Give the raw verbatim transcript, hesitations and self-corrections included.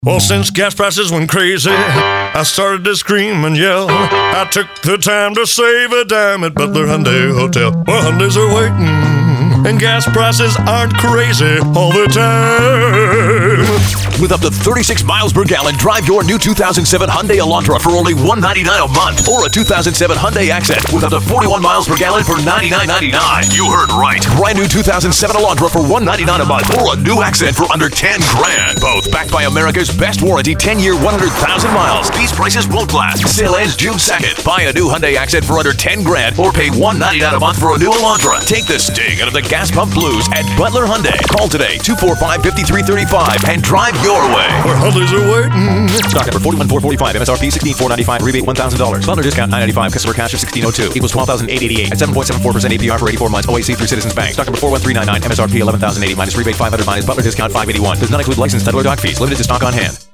Well, since gas prices went crazy, I started to scream and yell. I took the time to save a dime at Butler Hyundai Hotel. Well, Hyundais are waiting, and gas prices aren't crazy all the time. With up to thirty-six miles per gallon, drive your new two thousand seven Hyundai Elantra for only one hundred ninety-nine dollars a month, or a two thousand seven Hyundai Accent with up to forty-one miles per gallon for ninety-nine ninety-nine. You heard right. Brand new two thousand seven Elantra for one hundred ninety-nine dollars a month, or a new Accent for under ten grand. Both backed by America's best warranty, ten year, one hundred thousand miles. These prices won't last. Sale ends June second. Buy a new Hyundai Accent for under ten grand, or pay one hundred ninety-nine dollars a month for a new Elantra. Take the sting out of the gas pump blues at Butler Hyundai. Call today, two four five, five three three five, and drive your way. Where Hyundais are waiting. Stock number forty-one four forty-five, M S R P sixteen four ninety-five, rebate one thousand dollars. Butler discount nine ninety-five, customer cash of sixteen oh two, equals twelve thousand eight hundred eighty-eight at seven point seven four percent A P R for eighty-four months. O A C through Citizens Bank. Stock number four one three nine nine, M S R P eleven thousand eighty minus rebate five hundred minus Butler discount five eighty-one. Does not include license, title, or doc fees. Limited to stock on hand.